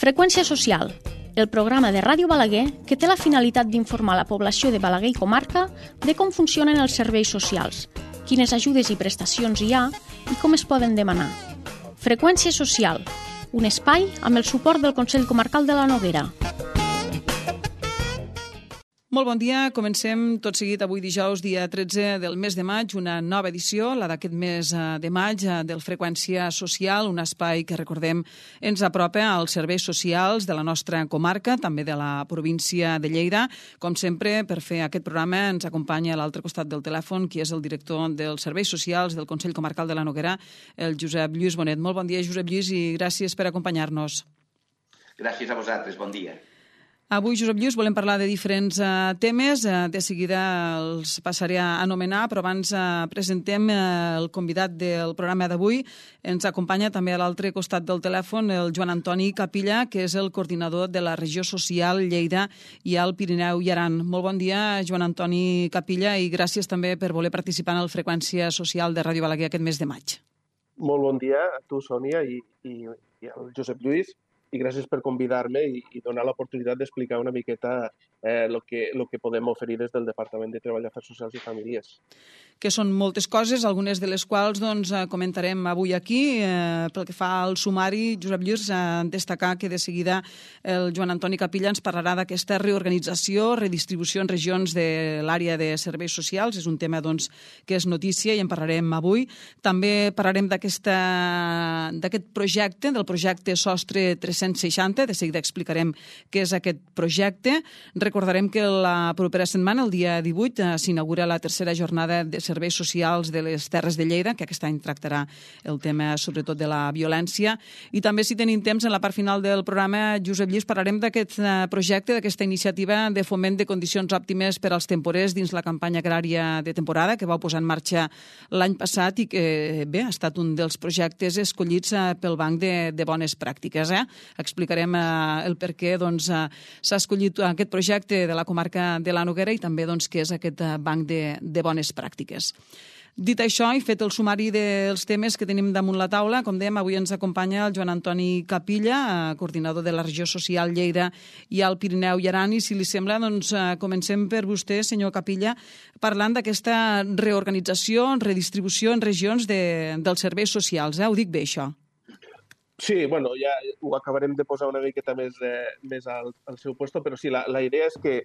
Freqüència social, el programa de Ràdio Balaguer que té la finalitat d'informar la població de Balaguer i comarca de com funcionen els serveis socials, quines ajudes i prestacions hi ha i com es poden demanar. Freqüència social, un espai amb el suport del Consell Comarcal de la Noguera. Molt bon dia. Comencem tot seguit avui dijous, dia 13 del mes de maig, una nova edició, la d'aquest mes de maig, del Freqüència Social, un espai que, recordem, ens apropa als serveis socials de la nostra comarca, també de la província de Lleida. Com sempre, per fer aquest programa ens acompanya a l'altre costat del telèfon, qui és el director dels serveis socials del Consell Comarcal de la Noguera, el Josep Lluís Bonet. Molt bon dia, Josep Lluís, i gràcies per acompanyar-nos. Gràcies a vosaltres, bon dia. Avui, Josep Lluís, volem parlar de diferents temes. De seguida els passaré a anomenar, però abans presentem el convidat del programa d'avui. Ens acompanya també a l'altre costat del telèfon el Joan Antoni Capilla, que és el coordinador de la regió social Lleida i el Pirineu i Aran. Molt bon dia, Joan Antoni Capilla, i gràcies també per voler participar en el Freqüència Social de Ràdio Balaguer aquest mes de maig. Molt bon dia a tu, Sònia, i al Josep Lluís. I gràcies per convidar-me i donar l'oportunitat d'explicar una miqueta el que podem oferir des del Departament de Treball, Afers Socials i Famílies. Que són moltes coses, algunes de les quals comentarem avui aquí. Pel que fa al sumari, Josep Lluís, destacar que de seguida el Joan Antoni Capilla ens parlarà d'aquesta reorganització, redistribució en regions de l'àrea de serveis socials. És un tema que és notícia i en parlarem avui. També parlarem d'aquest projecte, del projecte Sostre 360. De seguida explicarem què és aquest projecte. Recordarem que la propera setmana, el dia 18, s'inaugura la tercera jornada de serveis socials de les Terres de Lleida, que aquest any tractarà el tema sobretot de la violència. I també, si tenim temps, en la part final del programa, Josep Lluís, parlarem d'aquest projecte, d'aquesta iniciativa de foment de condicions òptimes per als temporers dins la campanya agrària de temporada que vau posar en marxa l'any passat i que, bé, ha estat un dels projectes escollits pel Banc de Bones Pràctiques. Explicarem el per què s'ha escollit aquest projecte de la comarca de la Noguera i també què és aquest Banc de Bones Pràctiques. Dit això i fet el sumari dels temes que tenim damunt la taula, com dèiem, avui ens acompanya el Joan Antoni Capilla, coordinador de la regió social Lleida i el Pirineu i Aran, i si li sembla, comencem per vostè, senyor Capilla, parlant d'aquesta reorganització, redistribució en regions dels serveis socials. Ho dic bé, això? Sí, bueno, ja ho acabarem de posar una miqueta més al seu lloc, però sí, la idea és que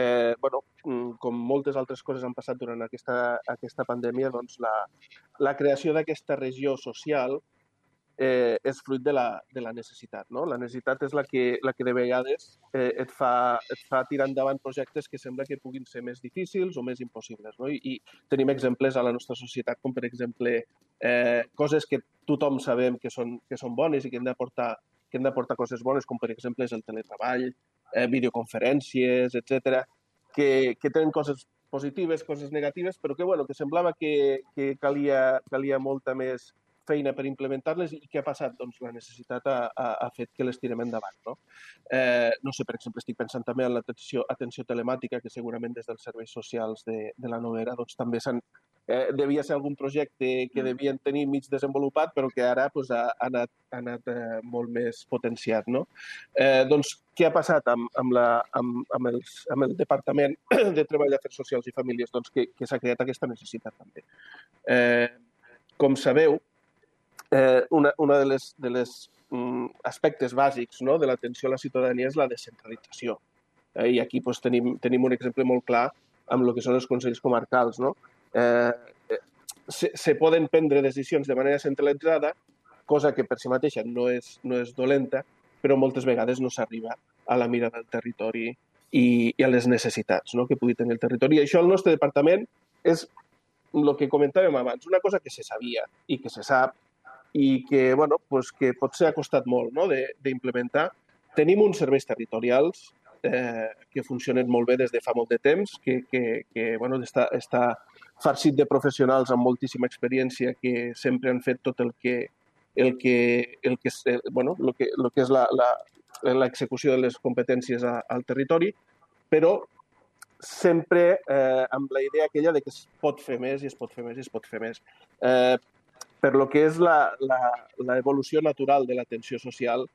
com moltes altres coses han passat durant aquesta pandèmia, doncs la creació d'aquesta regió social és fruit de la necessitat, no? La necessitat és la que de vegades et fa tirar endavant projectes que sembla que puguin ser més difícils o més impossibles, no? I tenim exemples a la nostra societat, com per exemple coses que tothom sabem que són bones i que hem d'aportar coses bones, com per exemple és el teletreball, videoconferències, etc., que tenen coses positives, coses negatives, però que semblava que calia molta més feina per implementar-les i què ha passat? Doncs la necessitat ha fet que les tirem endavant, no? No sé, per exemple, estic pensant també en l'atenció telemàtica, que segurament des dels serveis socials de la Noguera també devia ser algun projecte que devien tenir mig desenvolupat, però que ara ha anat molt més potenciat, no? Doncs què ha passat amb el Departament de Treball, Afers Socials i Famílies? Doncs que s'ha creat aquesta necessitat també. Com sabeu, una de les aspectes bàsics, no, de l'atenció a la ciutadania és la descentralització. I aquí tenim un exemple molt clar amb el que són els consells comarcals, no? Se poden prendre decisions de manera centralitzada, cosa que per si mateixa no és dolenta, però moltes vegades no s'arriba a la mira del territori i a les necessitats, no, que pugui tenir el territori. I això al nostre departament és el que comentàvem abans, una cosa que se sabia i que se sap i que potser ha costat molt, no, d'implementar. Tenim uns serveis territorials que funcionen molt bé des de fa molt de temps, que està farcit de professionals amb moltíssima experiència que sempre han fet tot el que és l'execució de les competències al territori, però sempre amb la idea aquella de que es pot fer més i es pot fer més i es pot fer més. Per lo que és l'evolució natural de l'atenció social,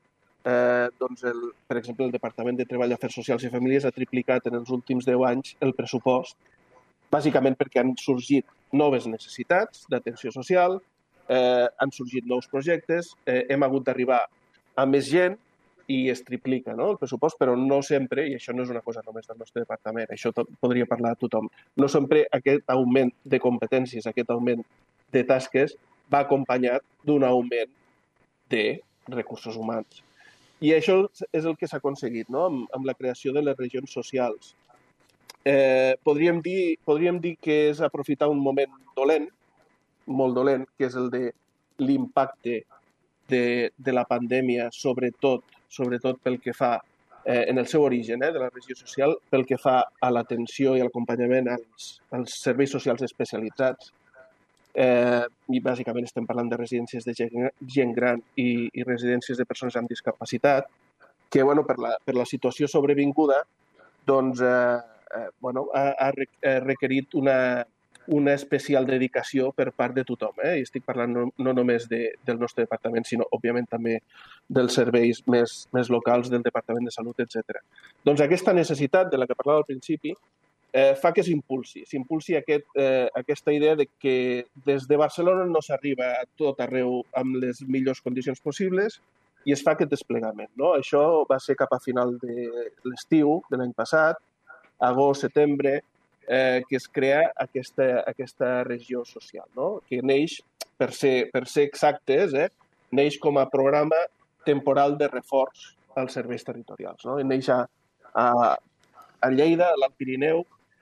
per exemple, el Departament de Treball, Afers Socials i Famílies ha triplicat en els últims 10 anys el pressupost, bàsicament perquè han sorgit noves necessitats d'atenció social, han sorgit nous projectes, hem hagut d'arribar a més gent i es triplica, no, el pressupost, però no sempre, i això no és una cosa només del nostre departament, això podria parlar a tothom, no sempre aquest augment de competències, aquest augment de tasques va acompanyat d'un augment de recursos humans. I això és el que s'ha aconseguit, no? Amb la creació de les regions socials. Podríem dir que és aprofitar un moment dolent, molt dolent, que és el de l'impacte de la pandèmia, sobretot pel que fa, en el seu origen, de la regió social, pel que fa a l'atenció i l'acompanyament als serveis socials especialitzats. I bàsicament estem parlant de residències de gent gran i residències de persones amb discapacitat, que per la situació sobrevinguda doncs, ha requerit una especial dedicació per part de tothom. I estic parlant no només del nostre departament, sinó, òbviament, també dels serveis més locals del Departament de Salut, etc. Doncs aquesta necessitat de la que parlava al principi fa que s'impulsi aquesta idea de que des de Barcelona no s'arriba a tot arreu amb les millors condicions possibles i es fa aquest desplegament. No? Això va ser cap a final de l'estiu de l'any passat, agost, setembre, que es crea aquesta regió social, no? Que neix, per ser exactes, neix com a programa temporal de reforç als serveis territorials. No? Neix a Lleida, a l'Alt Pirineu,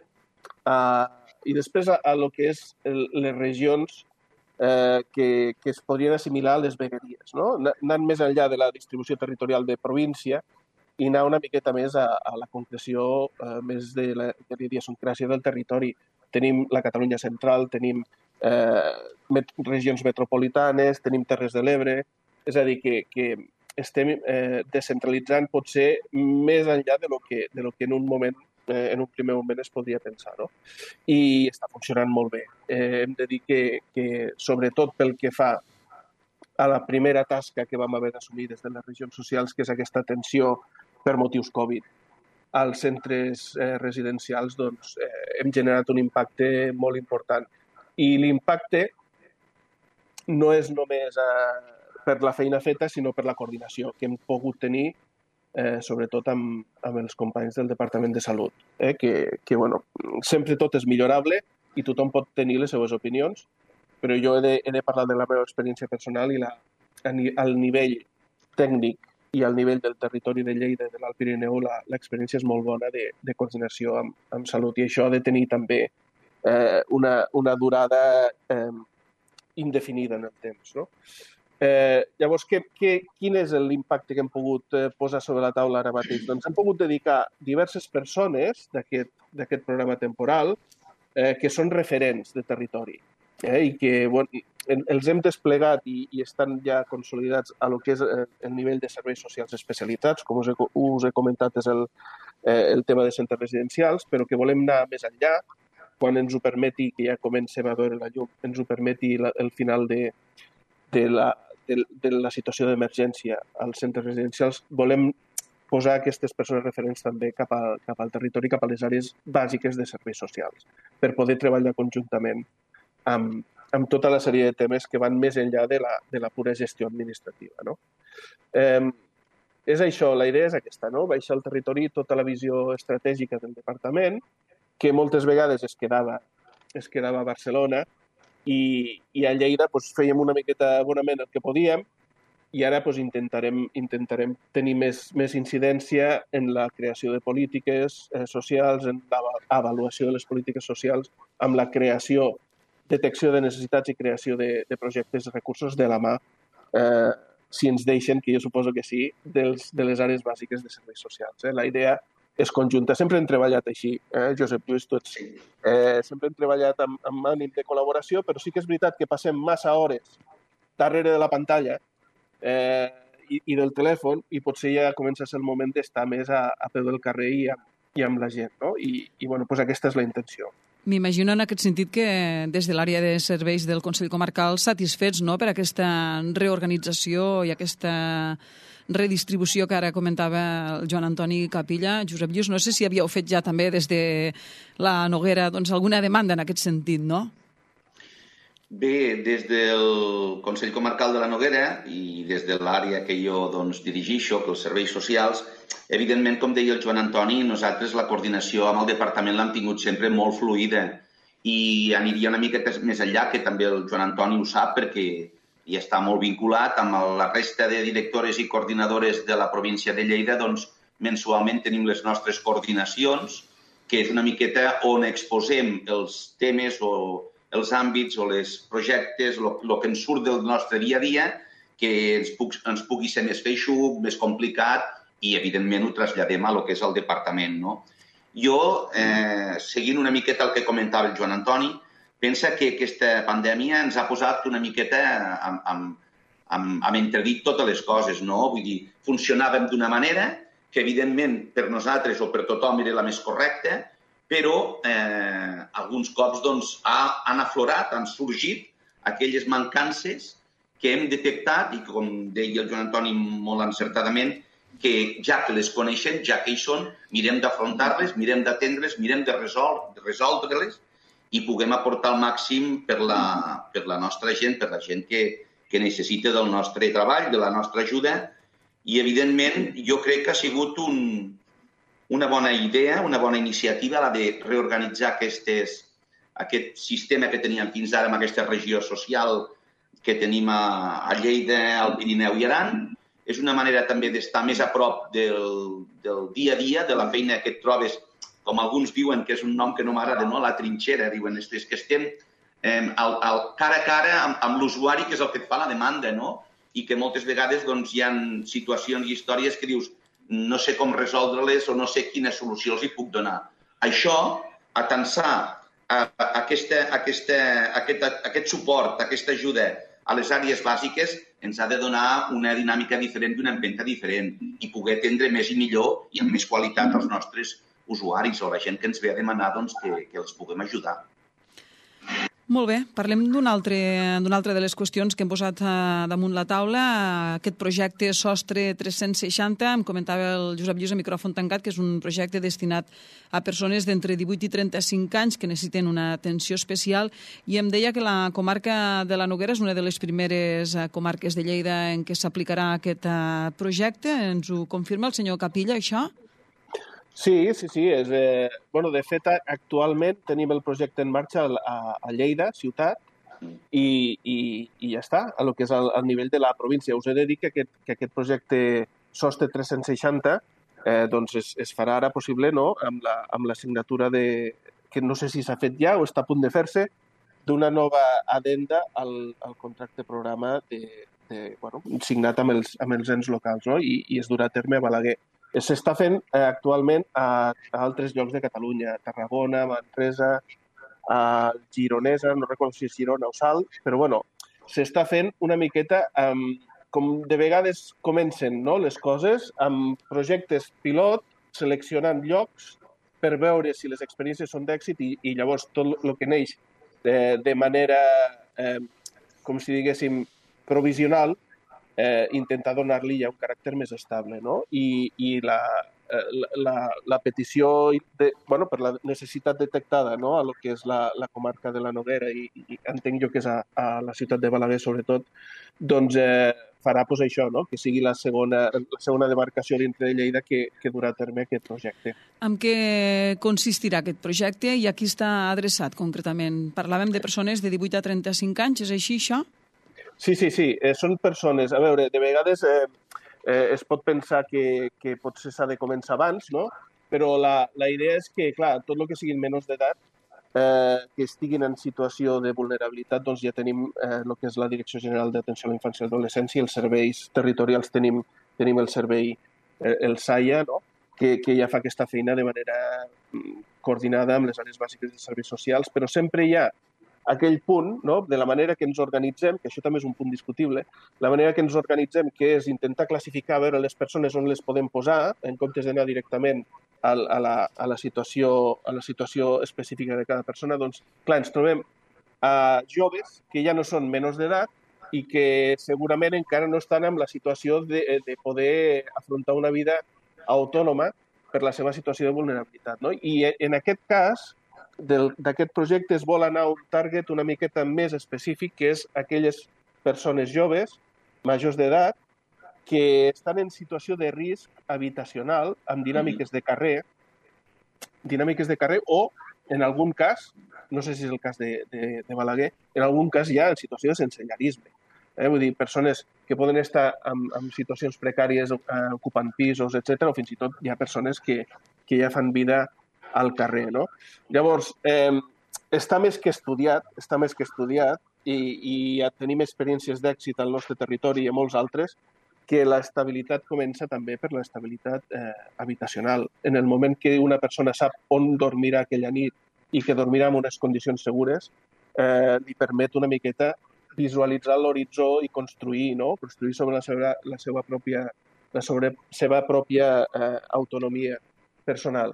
i després a lo que és les regions que es podrien assimilar a les vegueries, no? Anant més enllà de la distribució territorial de província i anar una miqueta més a la concreció més de la idiosincràsia del territori. Tenim la Catalunya central, tenim regions metropolitanes, tenim Terres de l'Ebre, és a dir, que estem descentralitzant potser més enllà de lo que en un primer moment es podria pensar, no? I està funcionant molt bé. Hem de dir que sobretot pel que fa a la primera tasca que vam haver d'assumir des de les regions socials, que és aquesta atenció per motius Covid als centres residencials, doncs hem generat un impacte molt important. I l'impacte no és només per la feina feta, sinó per la coordinació que hem pogut tenir sobretot amb els companys del Departament de Salut, que sempre tot és millorable i tothom pot tenir les seves opinions, però jo he de parlar de la meva experiència personal i al nivell tècnic i al nivell del territori de Lleida i de l'Alt Pirineu l'experiència és molt bona de coordinació amb salut i això ha de tenir també una durada indefinida en el temps, no? Llavors, quin és l'impacte que hem pogut posar sobre la taula ara mateix? Doncs hem pogut dedicar diverses persones d'aquest programa temporal que són referents de territori i que els hem desplegat i estan ja consolidats a lo que és el nivell de serveis socials especialitzats, com us he comentat és el tema de centres residencials, però que volem anar més enllà quan ens ho permeti, que ja comencem a veure la llum, ens ho permeti el final de la situació d'emergència als centres residencials, volem posar aquestes persones referents també cap al territori, cap a les àrees bàsiques de serveis socials, per poder treballar conjuntament amb tota la sèrie de temes que van més enllà de la pura gestió administrativa. No? És això, la idea és aquesta, no? Baixar al territori tota la visió estratègica del departament, que moltes vegades es quedava a Barcelona, i a Lleida fèiem una miqueta bonament el que podíem i ara intentarem tenir més incidència en la creació de polítiques socials, en l'avaluació de les polítiques socials, amb la creació, detecció de necessitats i creació de projectes i recursos de la mà, si ens deixen, que jo suposo que sí, de les àrees bàsiques de serveis socials. La idea és conjunta. Sempre hem treballat així, Josep, Lluís, tots. Sempre hem treballat amb ànim de col·laboració, però sí que és veritat que passem massa hores darrere de la pantalla i del telèfon i potser ja comença a ser el moment d'estar més a peu del carrer i amb la gent. No? I aquesta és la intenció. M'imagino en aquest sentit que des de l'àrea de serveis del Consell Comarcal satisfets, no?, per aquesta reorganització i aquesta redistribució que ara comentava el Joan Antoni Capilla. Josep Lluís, no sé si havíeu fet ja també des de la Noguera alguna demanda en aquest sentit, no? Bé, des del Consell Comarcal de la Noguera i des de l'àrea que jo dirigixo, que els serveis socials, evidentment, com deia el Joan Antoni, nosaltres la coordinació amb el departament l'hem tingut sempre molt fluida i aniria una mica més enllà, que també el Joan Antoni ho sap perquè hi està molt vinculat amb la resta de directores i coordinadores de la província de Lleida. Mensualment tenim les nostres coordinacions, que és una miqueta on exposem els temes o els àmbits o els projectes, el que ens surt del nostre dia a dia, que ens pugui ser més feixuc, més complicat i, evidentment, ho traslladem a lo que és el departament, no? Jo, seguint una miqueta el que comentava el Joan Antoni, pensa que aquesta pandèmia ens ha posat una miqueta amb entredit totes les coses, no? Vull dir, funcionàvem d'una manera que, evidentment, per nosaltres o per tothom era la més correcta, però alguns cops han aflorat, han sorgit aquelles mancances que hem detectat i, com deia el Joan Antoni molt encertadament, que ja que les coneixem, ja que hi són, mirem d'afrontar-les, mirem d'atendre-les, mirem de resoldre-les i puguem aportar el màxim per la nostra gent, per la gent que necessita del nostre treball, de la nostra ajuda. I, evidentment, jo crec que ha sigut una bona idea, una bona iniciativa, la de reorganitzar aquest sistema que teníem fins ara amb aquesta regió social que tenim a Lleida, al Pirineu i Aran. És una manera també d'estar més a prop del dia a dia, de la feina que et trobes, com alguns diuen, que és un nom que no m'agrada, no? La trinxera, diuen, és que estem cara a cara amb l'usuari, que és el que et fa la demanda, no? I que moltes vegades hi ha situacions i històries que dius no sé com resoldre-les o no sé quina solució els hi puc donar. Això, atensar aquest suport, aquesta ajuda a les àrees bàsiques, ens ha de donar una dinàmica diferent i una empenta diferent i poder atendre més i millor i amb més qualitat als nostres usuaris o la gent que ens ve a demanar que els puguem ajudar. Molt bé, parlem d'una altra de les qüestions que hem posat damunt la taula, aquest projecte Sostre 360, em comentava el Josep Lluís a micròfon tancat, que és un projecte destinat a persones d'entre 18 i 35 anys que necessiten una atenció especial, i em deia que la comarca de la Noguera és una de les primeres comarques de Lleida en què s'aplicarà aquest projecte. Ens ho confirma el senyor Capilla, això? Sí. De fet, actualment tenim el projecte en marxa a Lleida, ciutat, i ja està, a lo que és al nivell de la província. Us he de dir que aquest projecte Sostre 360 es farà ara possible, no?, amb la signatura que no sé si s'ha fet ja o està a punt de fer-se, d'una nova addenda al contracte programa signat amb els ens locals, no?, i es durà a terme a Balaguer. S'està fent actualment a altres llocs de Catalunya, a Tarragona, a Manresa, a Gironesa, no recordo si és Girona o Salt, però s'està fent una miqueta com de vegades comencen, no, les coses, amb projectes pilot, seleccionant llocs per veure si les experiències són d'èxit i llavors tot el que neix de manera, com si diguéssim, provisional, intentar donar-li ja un caràcter més estable, no? I la petició per la necessitat detectada, no?, a lo que és la comarca de la Noguera i entenc jo que és a la ciutat de Balaguer sobretot, farà això, no?, que sigui la segona demarcació dintre de Lleida que durà a terme aquest projecte. En què consistirà aquest projecte i a qui està adreçat concretament? Parlàvem de persones de 18 a 35 anys, és així això? Sí. Són persones... A veure, de vegades es pot pensar que potser s'ha de començar abans, no? Però la idea és que, clar, tot el que siguin menors d'edat, que estiguin en situació de vulnerabilitat, doncs ja tenim el que és la Direcció General d'Atenció a la Infància i l'Adolescència i els serveis territorials tenim el servei, el SAIA, no?, que ja fa aquesta feina de manera coordinada amb les àrees bàsiques de serveis socials, però sempre hi ha aquell punt, no?, de la manera que ens organitzem, que això també és un punt discutible, la manera que ens organitzem, que és intentar classificar, a veure les persones on les podem posar, en comptes d'anar directament a la situació específica de cada persona, doncs, clar, ens trobem joves que ja no són menors d'edat, i que segurament encara no estan en la situació de poder afrontar una vida autònoma per la seva situació de vulnerabilitat. No? I en aquest cas, d'aquest projecte es vol anar a un target una miqueta més específic, que és aquelles persones joves, majors d'edat, que estan en situació de risc habitacional amb dinàmiques de carrer o, en algun cas, no sé si és el cas de Balaguer, en algun cas ja en situació de sensellarisme. Vull dir, persones que poden estar en situacions precàries ocupant pisos, etc. O fins i tot hi ha persones que ja fan vida al carrer. No? Llavors, està més que estudiat i tenim experiències d'èxit al nostre territori i a molts altres, que l'estabilitat comença també per l'estabilitat habitacional. En el moment que una persona sap on dormirà aquella nit i que dormirà en unes condicions segures, li permet una miqueta visualitzar l'horitzó i construir, no? Construir sobre la seva pròpia autonomia personal.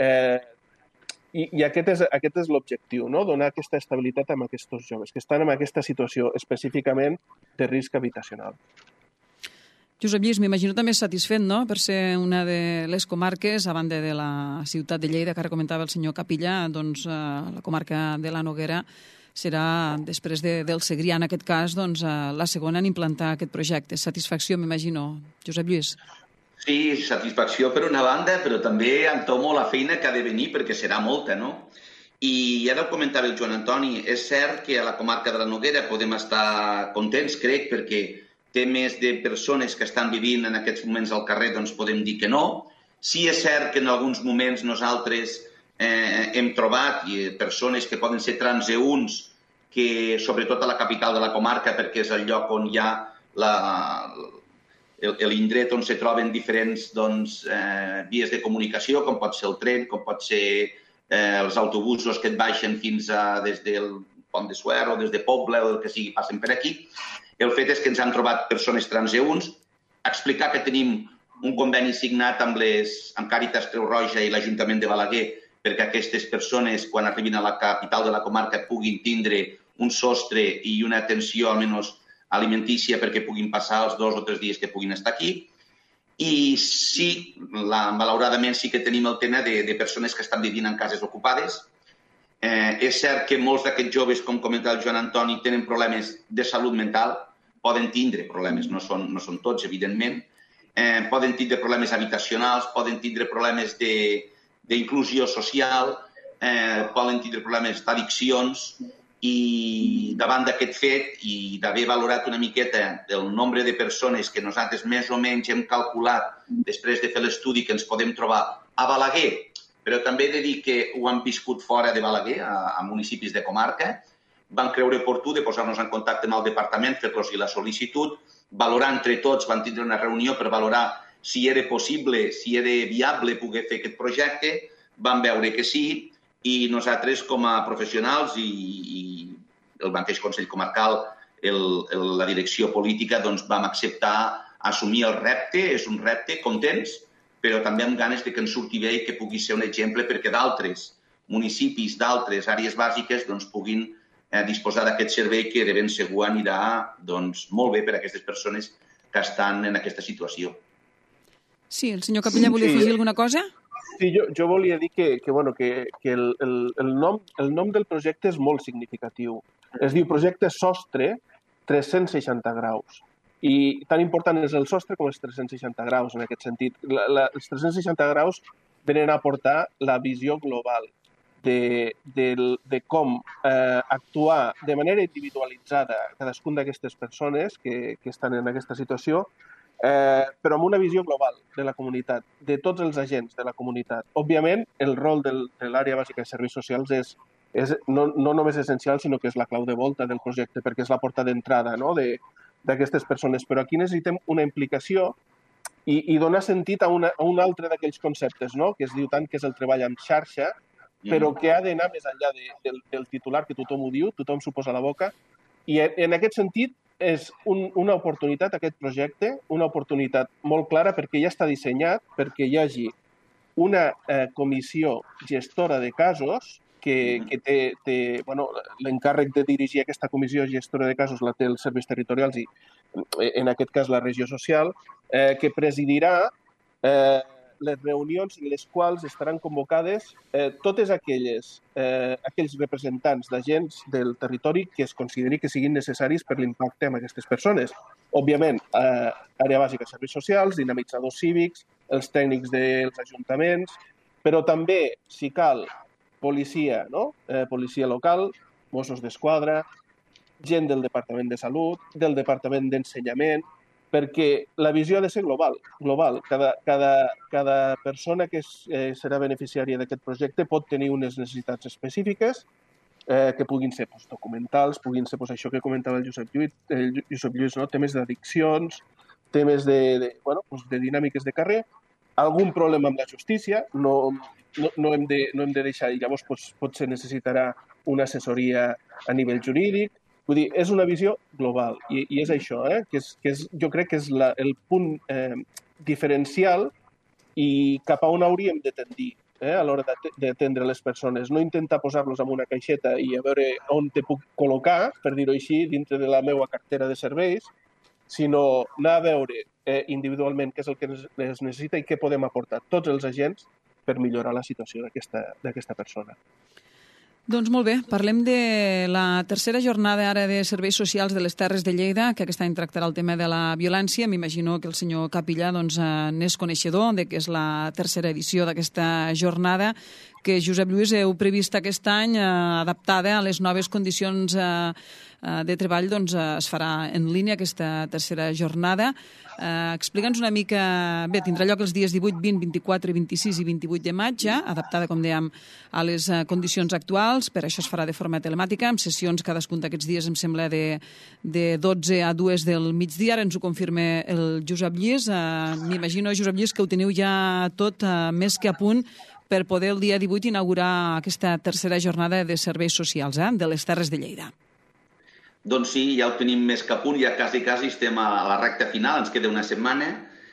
I aquest és l'objectiu, no? Donar aquesta estabilitat a aquests joves que estan en aquesta situació específicament de risc habitacional. Josep Lluís, m'imagino també satisfet, no?, per ser una de les comarques, a banda de la ciutat de Lleida, que ara comentava el senyor Capilla, doncs la comarca de la Noguera serà, després del Segrià, en aquest cas, doncs, la segona en implantar aquest projecte. Satisfacció, m'imagino. Josep Lluís. Sí, satisfacció per una banda, però també entomo la feina que ha de venir, perquè serà molta, no? I ara ho comentava el Joan Antoni, és cert que a la comarca de la Noguera podem estar contents, crec, perquè té més de persones que estan vivint en aquests moments al carrer, doncs podem dir que no. Sí és cert que en alguns moments nosaltres hem trobat persones que poden ser transeünts, que sobretot a la capital de la comarca, perquè és el lloc on hi ha l'indret on se troben diferents vies de comunicació, com pot ser el tren, com pot ser els autobusos que et baixen fins des del Pont de Suert o des de Poble o el que sigui, passen per aquí. El fet és que ens han trobat persones transeünts, explicar que tenim un conveni signat amb Càritas Creu Roja i l'Ajuntament de Balaguer perquè aquestes persones, quan arribin a la capital de la comarca, puguin tindre un sostre i una atenció almenys alimentícia perquè puguin passar els 2 o 3 dies que puguin estar aquí. I sí, malauradament sí que tenim el tema de persones que estan vivint en cases ocupades. És cert que molts d'aquests joves, com comentava el Joan Antoni, tenen problemes de salut mental, poden tindre problemes, no són tots, evidentment, poden tindre problemes habitacionals, poden tindre problemes d'inclusió social, poden tindre problemes d'addiccions, i davant d'aquest fet i d'haver valorat una miqueta el nombre de persones que nosaltres més o menys hem calculat després de fer l'estudi que ens podem trobar a Balaguer, però també he de dir que ho han viscut fora de Balaguer, a municipis de comarca, van creure oportú de posar-nos en contacte amb el departament, fer-los la sol·licitud, valorar entre tots, van tindre una reunió per valorar si era possible, si era viable poder fer aquest projecte, van veure que sí, i nosaltres com a professionals i el mateix Consell Comarcal, la direcció política, doncs vam acceptar assumir el repte, és un repte, contents, però també amb ganes que ens surti bé i que pugui ser un exemple perquè d'altres municipis, d'altres àrees bàsiques, doncs puguin disposar d'aquest servei que de ben segur anirà molt bé per a aquestes persones que estan en aquesta situació. Sí, el senyor Capella volia afegir alguna cosa? Sí, jo volia dir que el nom del projecte és molt significatiu. Es diu Projecte Sostre 360 graus. I tan important és el sostre com els 360 graus en aquest sentit. Els 360 graus venen a aportar la visió global de com actuar de manera individualitzada cadascun d'aquestes persones que estan en aquesta situació, però amb una visió global de la comunitat, de tots els agents de la comunitat. Òbviament, el rol de l'àrea bàsica de serveis socials és no només essencial, sinó que és la clau de volta del projecte, perquè és la porta d'entrada d'aquestes persones. Però aquí necessitem una implicació i donar sentit a un altre d'aquells conceptes, que es diu tant que és el treball en xarxa, però que ha d'anar més enllà del titular, que tothom ho diu, tothom s'ho posa a la boca. I en aquest sentit, és una oportunitat, aquest projecte, una oportunitat molt clara perquè ja està dissenyat perquè hi hagi una comissió gestora de casos que té l'encàrrec de dirigir aquesta comissió gestora de casos, la té els serveis territorials i, en aquest cas, la regió social, que presidirà les reunions en les quals estaran convocades totes aquells representants d'agents del territori que es consideri que siguin necessaris per l'impacte amb aquestes persones. Òbviament, àrea bàsica de serveis socials, dinamitzadors cívics, els tècnics dels ajuntaments, però també, si cal, policia, no? Policia local, Mossos d'Esquadra, gent del Departament de Salut, del Departament d'Ensenyament, perquè la visió ha de ser global. Cada persona que serà beneficiària d'aquest projecte pot tenir unes necessitats específiques que puguin ser documentals, puguin ser això que comentava el Josep Lluís, no? Temes d'addiccions, temes de dinàmiques de carrer, algun problema amb la justícia, no hem de deixar, i llavors potser necessitarà una assessoria a nivell jurídic. Vull dir, és una visió global i és això, jo crec que és el punt diferencial i cap a on hauríem de tendir a l'hora d'atendre les persones. No intentar posar-los en una caixeta i a veure on te puc col·locar, per dir-ho així, dintre de la meva cartera de serveis, sinó anar a veure individualment què és el que es necessita i què podem aportar tots els agents per millorar la situació d'aquesta persona. Doncs molt bé, parlem de la tercera jornada ara de serveis socials de les Terres de Lleida, que aquest any tractarà el tema de la violència. M'imagino que el senyor Capillà n'és coneixedor de que és la tercera edició d'aquesta jornada, que Josep Lluís heu previst aquest any adaptada a les noves condicions de treball. Doncs es farà en línia aquesta tercera jornada. Explica'ns una mica... Bé, tindrà lloc els dies 18, 20, 24, 26 i 28 de maig, adaptada, com dèiem, a les condicions actuals. Per això es farà de forma telemàtica, amb sessions cadascun d'aquests dies, em sembla, de 12 a 2 del migdia. Ara ens ho confirma el Josep Lluís. M'imagino, Josep Lluís, que ho teniu ja tot més que a punt per poder el dia 18 inaugurar aquesta tercera jornada de serveis socials de les Terres de Lleida. Doncs sí, ja ho tenim més que a punt, ja quasi estem a la recta final, ens queda una setmana,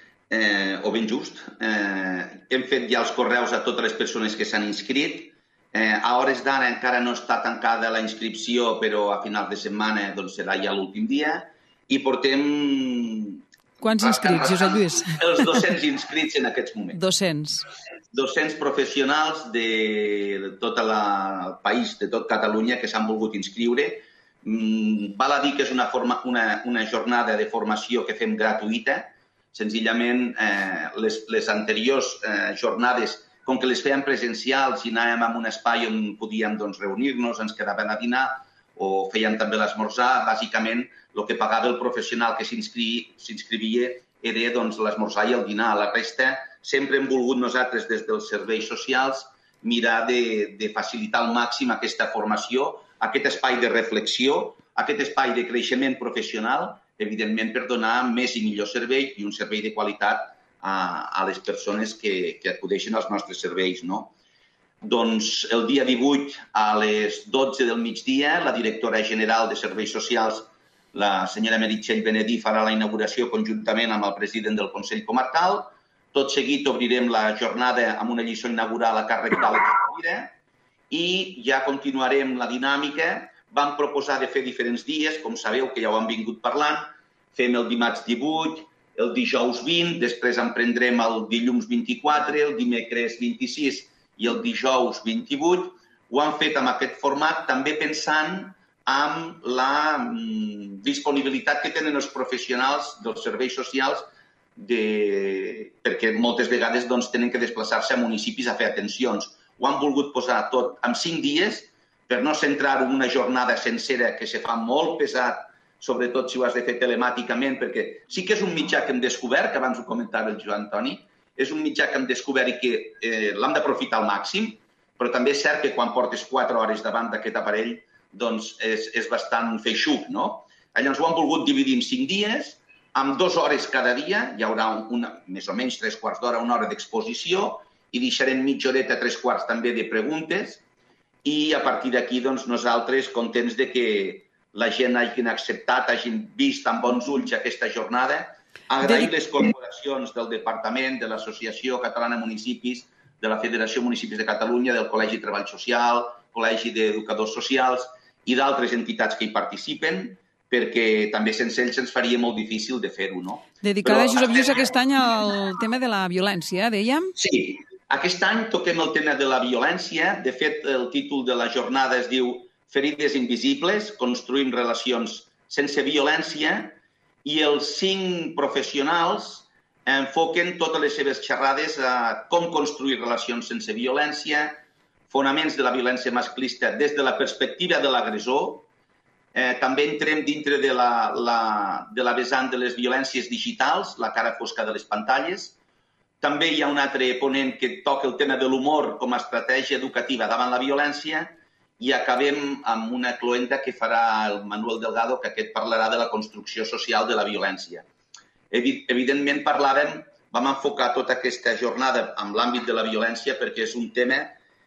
o ben just. Hem fet ja els correus a totes les persones que s'han inscrit. A hores d'ara encara no està tancada la inscripció, però a finals de setmana serà ja l'últim dia. I portem... Quants inscrits, Josep Lluís? Els 200 inscrits en aquests moments. 200 professionals de tot el país, de tot Catalunya, que s'han volgut inscriure. Val a dir que és una jornada de formació que fem gratuïta. Senzillament, les anteriors jornades, com que les fèiem presencials i anàvem a un espai on podíem reunir-nos, ens quedaven a dinar o fèiem també l'esmorzar, bàsicament el que pagava el professional que s'inscrivia era l'esmorzar i el dinar. La resta sempre hem volgut nosaltres des dels serveis socials mirar de facilitar al màxim aquesta formació, aquest espai de reflexió, aquest espai de creixement professional, evidentment per donar més i millor servei i un servei de qualitat a les persones que acudeixen als nostres serveis. Doncs el dia 18 a les 12 del migdia, la directora general de Serveis Socials, la senyora Meritxell Benedí, farà la inauguració conjuntament amb el president del Consell Comarcal. Tot seguit obrirem la jornada amb una lliçó inaugural a càrrec d'Àlex Rovira i ja continuarem la dinàmica. Vam proposar de fer diferents dies, com sabeu que ja ho hem vingut parlant. Fem el dimarts 18, el dijous 20, després en prendrem el dilluns 24, el dimecres 26 i el dijous 28. Ho han fet amb aquest format, també pensant amb la disponibilitat que tenen els professionals dels serveis socials perquè moltes vegades tenen que desplaçar-se a municipis a fer atencions. Ho han volgut posar tot en 5 dies per no centrar-ho en una jornada sencera que se fa molt pesat, sobretot si ho has de fer telemàticament, perquè sí que és un mitjà que hem descobert, que abans ho comentava el Joan Antoni, és un mitjà que hem descobert i que l'hem d'aprofitar al màxim, però també és cert que quan portes 4 hores davant d'aquest aparell és bastant feixuc, no? Llavors ho han volgut dividir en 5 dies, amb 2 hores cada dia, hi haurà més o menys 3/4 d'hora, 1 hora d'exposició, i deixarem mitja horeta, 3/4 també de preguntes, i a partir d'aquí nosaltres contents de que la gent hagin acceptat, hagin vist amb bons ulls aquesta jornada. Agrair les col·laboracions del Departament, de l'Associació Catalana de Municipis, de la Federació Municipis de Catalunya, del Col·legi Treball Social, Col·legi d'Educadors Socials i d'altres entitats que hi participen, perquè també sense ells ens faria molt difícil de fer-ho, no? Dedicada, Josep Lluís, aquest any al tema de la violència, dèiem? Sí, aquest any toquem el tema de la violència. De fet, el títol de la jornada es diu Ferides invisibles, construïm relacions sense violència, i els 5 professionals enfoquen totes les seves xerrades a com construir relacions sense violència, fonaments de la violència masclista des de la perspectiva de l'agressor. També entrem dintre de la vessant de les violències digitals, la cara fosca de les pantalles. També hi ha un altre ponent que toca el tema de l'humor com a estratègia educativa davant la violència i acabem amb una cloenda que farà el Manuel Delgado, que aquest parlarà de la construcció social de la violència. Evidentment vam enfocar tota aquesta jornada en l'àmbit de la violència perquè és un tema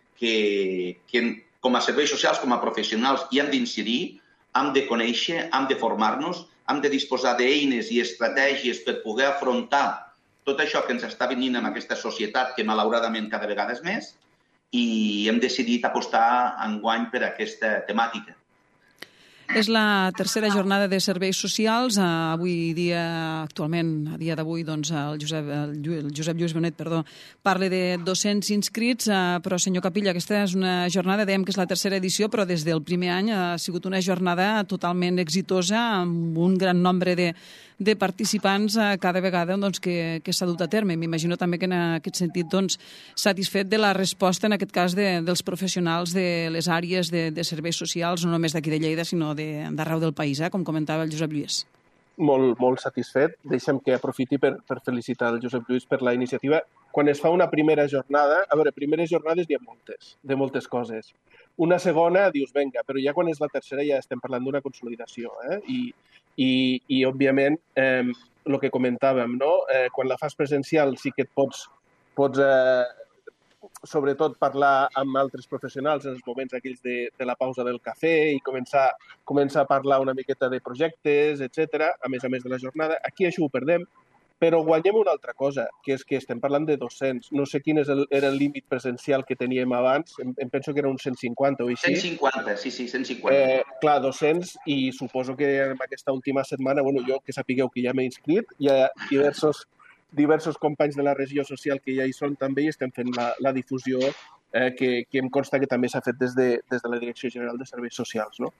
que com a serveis socials, com a professionals, hi hem d'incidir, hem de conèixer, hem de formar-nos, hem de disposar d'eines i estratègies per poder afrontar tot això que ens està venint en aquesta societat, que malauradament cada vegada és més, i hem decidit apostar enguany per aquesta temàtica. És la tercera jornada de serveis socials. Avui dia, actualment, a dia d'avui, doncs, el Josep Lluís Bonet, parla de 200 inscrits, però, senyor Capilla, aquesta és una jornada, dèiem que és la tercera edició, però des del primer any ha sigut una jornada totalment exitosa, amb un gran nombre de participants cada vegada que s'ha dut a terme. M'imagino també que en aquest sentit satisfet de la resposta, en aquest cas, dels professionals de les àrees de serveis socials, no només d'aquí de Lleida, sinó d'arreu del país, com comentava el Josep Lluís. Molt satisfet. Deixa'm que aprofiti per felicitar el Josep Lluís per la iniciativa. Quan es fa una primera jornada, primeres jornades hi ha de moltes coses. Una segona, dius, vinga, però ja quan és la tercera ja estem parlant d'una consolidació, I òbviament, el que comentàvem, no? Quan la fas presencial sí que et pots sobretot parlar amb altres professionals en els moments aquells de la pausa del cafè i començar a parlar una miqueta de projectes, etc. a més de la jornada. Aquí això ho perdem, però guanyem una altra cosa, que és que estem parlant de 200. No sé quin era el límit presencial que teníem abans, em penso que era uns 150 o així. 150, sí, 150. Clar, 200, i suposo que en aquesta última setmana, jo que sapigueu que ja m'he inscrit, hi ha diversos companys de la regió social que ja hi són també i estem fent la difusió que em consta que també s'ha fet des de la Direcció General de Serveis Socials. No?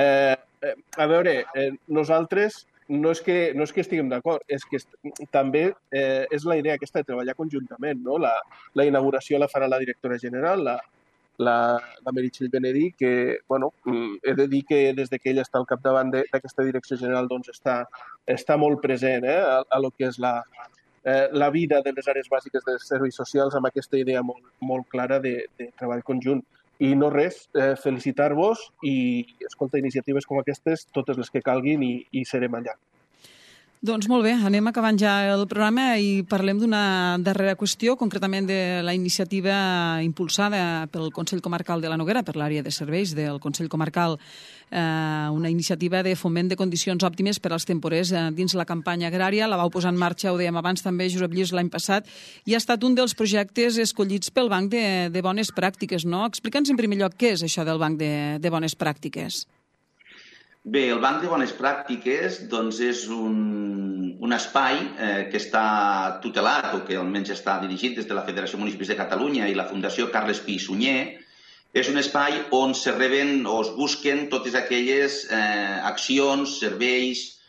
A veure, nosaltres no és que estiguem d'acord, és que també és la idea aquesta de treballar conjuntament. No? La inauguració la farà la directora general, la Meritxell Benedí, que he de dir que des que ella està al capdavant d'aquesta direcció general està molt present a lo que és la vida de les àrees bàsiques de serveis socials amb aquesta idea molt clara de treball conjunt. I no res, felicitar-vos i, escolta, iniciatives com aquestes, totes les que calguin i serem allà. Doncs molt bé, anem acabant ja el programa i parlem d'una darrera qüestió, concretament de la iniciativa impulsada pel Consell Comarcal de la Noguera, per l'àrea de serveis del Consell Comarcal, una iniciativa de foment de condicions òptimes per als temporers dins la campanya agrària. La vau posar en marxa, ho dèiem abans també, Josep Lluís, l'any passat, i ha estat un dels projectes escollits pel Banc de Bones Pràctiques, no? Explica'ns en primer lloc què és això del Banc de Bones Pràctiques. Bé, el Banc de Bones Pràctiques és un espai que està tutelat o que almenys està dirigit des de la Federació de Municipis de Catalunya i la Fundació Carles Pi i Sunyer. És un espai on se reben o es busquen totes aquelles accions, serveis,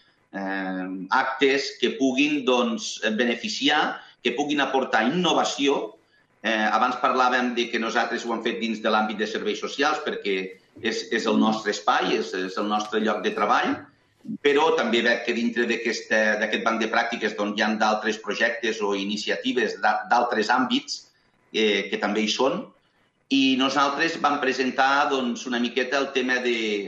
actes que puguin beneficiar, que puguin aportar innovació. Abans parlàvem que nosaltres ho hem fet dins de l'àmbit de serveis socials perquè és el nostre espai, és el nostre lloc de treball, però també veig que dintre d'aquest banc de pràctiques hi ha d'altres projectes o iniciatives d'altres àmbits que també hi són, i nosaltres vam presentar una miqueta el tema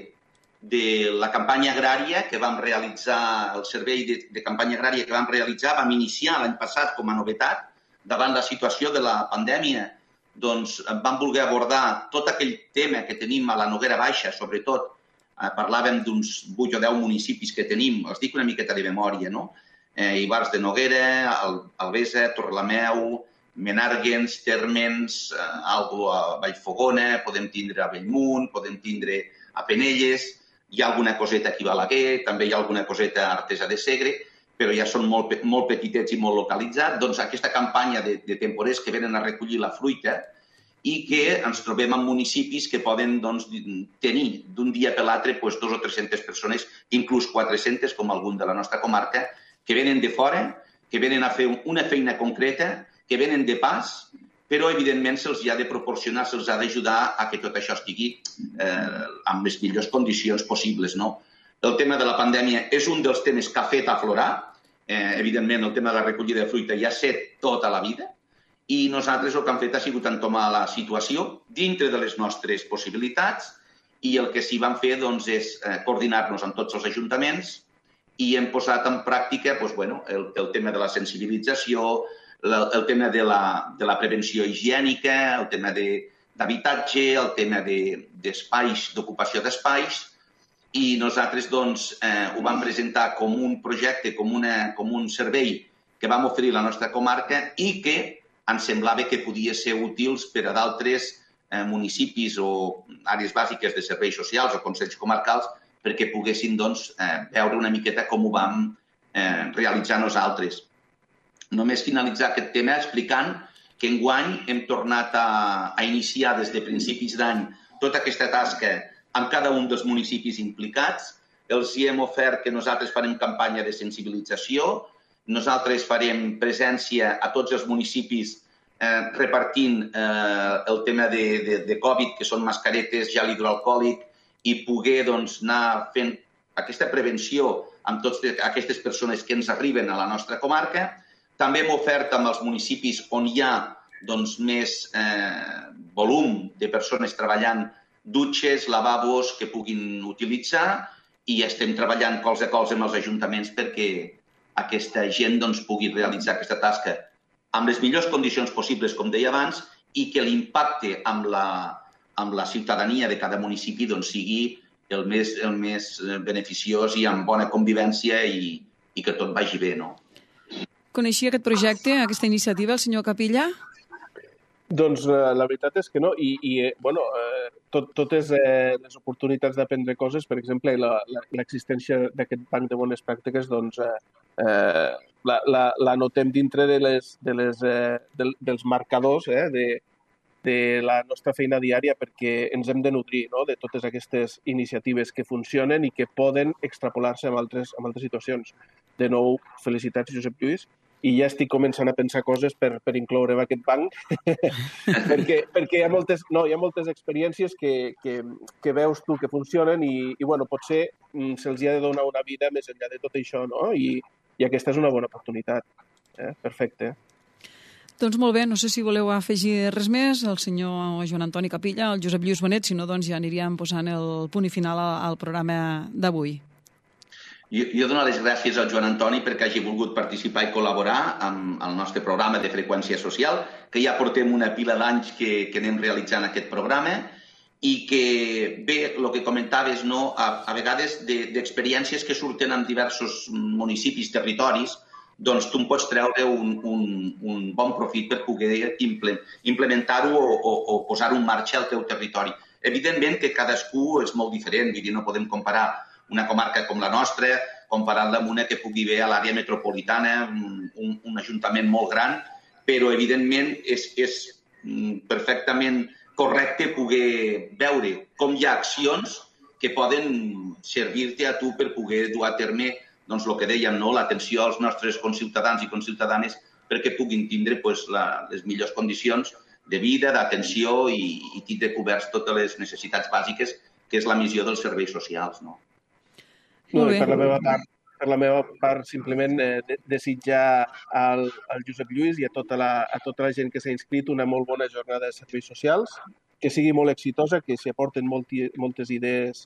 de la campanya agrària que vam realitzar, el servei de campanya agrària que vam realitzar, vam iniciar l'any passat com a novetat, davant la situació de la pandèmia. Vam voler abordar tot aquell tema que tenim a la Noguera Baixa, sobretot. Parlàvem d'uns 8 o 10 municipis que tenim, els dic una miqueta de memòria, no? Ivars de Noguera, Albesa, Torrelameu, Menàrguens, Térmens, algo a Vallfogona, podem tindre a Bellmunt, podem tindre a Penelles, hi ha alguna coseta aquí a Balaguer, també hi ha alguna coseta a Artesa de Segre, però ja són molt petitets i molt localitzats. Doncs aquesta campanya de temporers que venen a recollir la fruita i que ens trobem en municipis que poden tenir d'un dia per l'altre 200 o 300 persones, inclús 400, com algun de la nostra comarca, que venen de fora, que venen a fer una feina concreta, que venen de pas, però evidentment se'ls ha de proporcionar, se'ls ha d'ajudar a que tot això estigui amb les millors condicions possibles. El tema de la pandèmia és un dels temes que ha fet aflorar. Evidentment, el tema de la recollida de fruita ja ha set tota la vida i nosaltres el que hem fet ha sigut entomar la situació dintre de les nostres possibilitats i el que sí vam fer és coordinar-nos amb tots els ajuntaments i hem posat en pràctica el tema de la sensibilització, el tema de la prevenció higiènica, el tema d'habitatge, el tema d'espais, d'ocupació d'espais, i nosaltres ho vam presentar com un projecte, com un servei que vam oferir a la nostra comarca i que ens semblava que podia ser útils per a d'altres municipis o àrees bàsiques de serveis socials o consells comarcals perquè poguessin veure una miqueta com ho vam realitzar nosaltres. Només finalitzar aquest tema explicant que enguany hem tornat a iniciar des de principis d'any tota aquesta tasca amb cada un dels municipis implicats. Els hi hem ofert que nosaltres farem campanya de sensibilització, nosaltres farem presència a tots els municipis repartint el tema de Covid, que són mascaretes, gel hidroalcohòlic, i poder anar fent aquesta prevenció amb totes aquestes persones que ens arriben a la nostra comarca. També hem ofert amb els municipis on hi ha més volum de persones treballant dutxes, lavabos que puguin utilitzar i estem treballant colze a colze amb els ajuntaments perquè aquesta gent pugui realitzar aquesta tasca amb les millors condicions possibles, com deia abans, i que l'impacte amb la ciutadania de cada municipi sigui el més beneficiós i amb bona convivència i que tot vagi bé, no? Coneixia aquest projecte, aquesta iniciativa, el senyor Capilla? Doncs la veritat és que no. I totes les oportunitats d'aprendre coses, per exemple, l'existència d'aquest banc de bones pràctiques, la notem dintre dels marcadors de la nostra feina diària perquè ens hem de nodrir de totes aquestes iniciatives que funcionen i que poden extrapolar-se a altres situacions. De nou, felicitats, Josep Lluís. I ja estic començant a pensar coses per incloure en aquest banc, perquè hi ha moltes experiències que veus tu que funcionen i potser se'ls ha de donar una vida més enllà de tot això, no? I aquesta és una bona oportunitat. Perfecte. Doncs molt bé, no sé si voleu afegir res més, el senyor Joan Antoni Capilla, el Josep Lluís Bonet, si no, ja aniríem posant el punt i final al programa d'avui. Jo dono les gràcies al Joan Antoni perquè hagi volgut participar i col·laborar amb el nostre programa de freqüència social, que ja portem una pila d'anys que anem realitzant aquest programa i que, bé, el que comentaves, a vegades d'experiències que surten en diversos municipis, territoris, doncs tu en pots treure un bon profit per poder implementar-ho o posar-ho en marxa al teu territori. Evidentment que cadascú és molt diferent, vull dir, no podem comparar una comarca com la nostra, comparant-la amb una que pugui haver a l'àrea metropolitana, un ajuntament molt gran, però evidentment és perfectament correcte poder veure com hi ha accions que poden servir-te a tu per poder dur a terme el que dèiem, l'atenció als nostres conciutadans i conciutadanes perquè puguin tindre les millors condicions de vida, d'atenció i tindre coberts totes les necessitats bàsiques, que és la missió dels serveis socials, no? Per la meva part, simplement desitjar al Josep Lluís i a tota la gent que s'ha inscrit una molt bona jornada de serveis socials, que sigui molt exitosa, que s'hi aporten moltes idees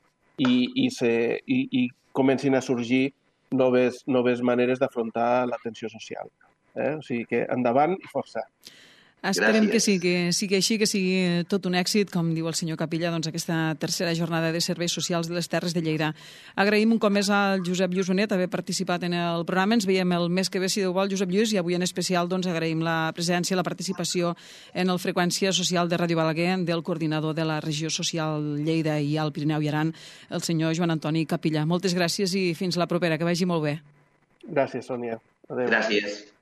i comencin a sorgir noves maneres d'afrontar l'atenció social. O sigui que endavant i força. Esperem que sigui així, que sigui tot un èxit, com diu el senyor Capilla, doncs aquesta tercera jornada de serveis socials de les Terres de Lleida. Agraïm un cop més al Josep Lluís Bonet haver participat en el programa. Ens veiem el mes que ve, si Déu vol, Josep Lluís, i avui en especial doncs, agraïm la presència, la participació en el Freqüència Social de Ràdio Balaguer del coordinador de la Regió Social Lleida i Alt Pirineu i Aran, el senyor Joan Antoni Capilla. Moltes gràcies i fins la propera, que vagi molt bé. Gràcies, Sònia. Adéu. Gràcies.